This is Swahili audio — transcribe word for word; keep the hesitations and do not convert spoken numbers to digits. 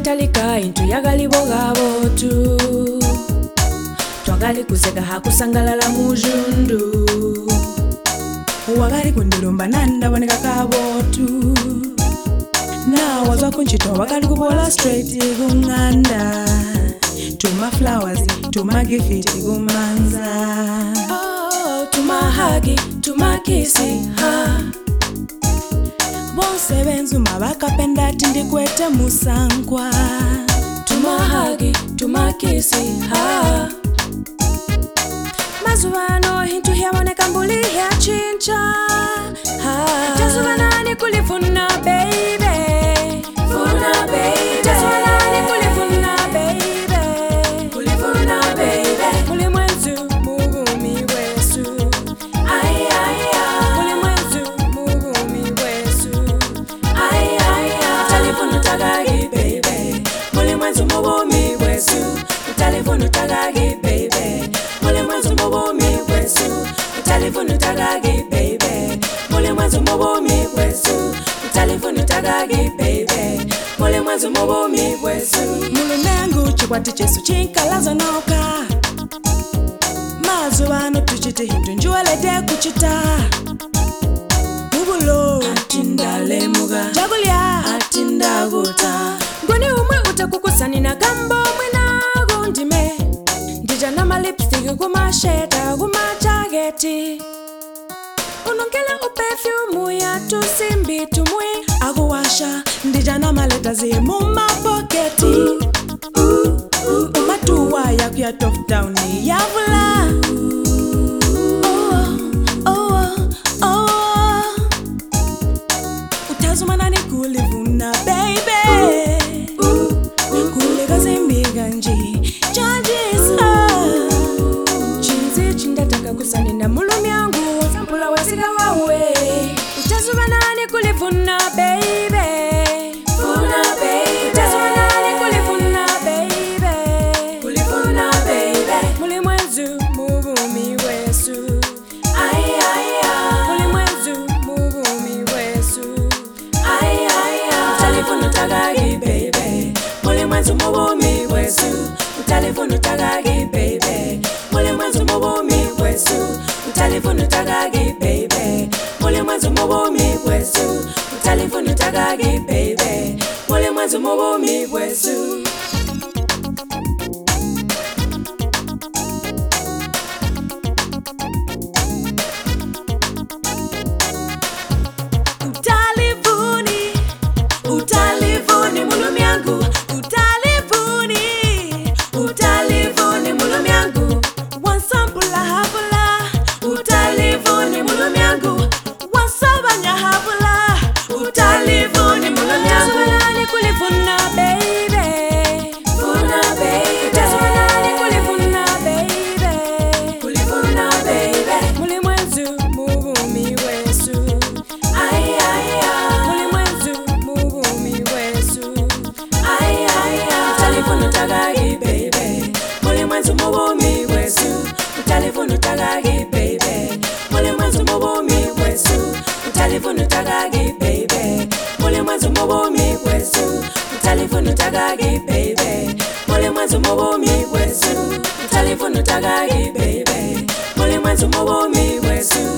talika into yagali bogabo tu twagali kuseka hakusangalala mujundu wagali kundilumba nanda boneka kabo tu na wazwa kunchito wagali kubola straight gunganda to my flowers to my gift gumanza oh to my huggy to my kissy ha bonse benzu mabakapenda tindi kwete musangwa to my huggy to my kissy ha mazubano hintu hyaboneka mbuli ya chincha ha tazubana kulifuna baby funa baby tazubana kulifuna baby kulifuna baby muli mwenzu mugumi wesu ay ay ay muli mwenzu mugumi wesu ay ay ay telefonu tagagi baby muli mwenzu mugumi wesu telefonu tagagi baby muli mwenzu mugumi wesu telefonu tagagi baby muli mwenzu mugumi wesu telefonu tagagi baby muli mwenzu mugumi wesu mulumengu chikwati chesu chinkalazo noka mazubano tuchite hindu njuwelede kuchita mubulo atindale muga jagulya atindaguta ngoni umwe utakukusanina gambo mwina gundime ndija nama lipstick kumasheta kumachageti unongela uperfume ya tusimbi tumwe aguwasha ndija nama leta zimu mapoketi uh, uh, umatuwa ya kuya top down ya vula oh, oh, oh, oh. Utazumana ni kulivuna baby kulega zimbiga nji chajisa chinzi chindataka kusanina mulumi yangu sampula wasiga wawe utazumana ni kulivuna baby funa baby utazumana ni kulivuna baby kulivuna baby muli mwenzu mugumi wesu ay ay ay muli mwenzu mugumi wesu ay ay ay telefonu tagagi baby muli mwenzu mugumi wesu telefonu tagagi baby muli mwenzu mugumi wesu telefonu tagagi baby muli mwenzu mugumi wesu telefonu tagagi baby muli mwenzu mugumi wesu utalivuni utalivuni mulumi yangu utalivuni utalivuni mulumi yangu wansambula habula utalivuni mulumi yangu wansabanya habula utalivuni mulumi yangu tazwanani kulifuna baby funa baby tazwanani kulifuna baby kulifuna baby muli mwenzu mugumi wesu ay ay ay muli mwenzu mugumi wesu ay ay ay telefonu tagagi baby muli mwenzu mugumi wesu telefonu tagagi baby muli mwenzu mugumi wesu telefonu tagagi baby muli mwenzu mugumi wesu telefonu tagagi baby muli mwenzu mugumi wesu telefonu tagagi baby muli mwenzu mugumi wesu